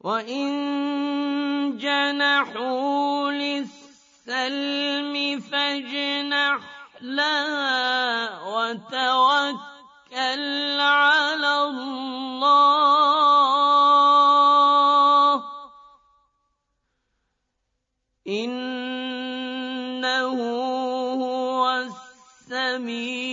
وَإِن جَنَحُوا لِلسَّلْمِ فَاجْنَحْ لَهَا وَتَوَكَّلْ عَلَى اللَّهِ ۚ إِنَّهُ هُوَ السَّمِيعُ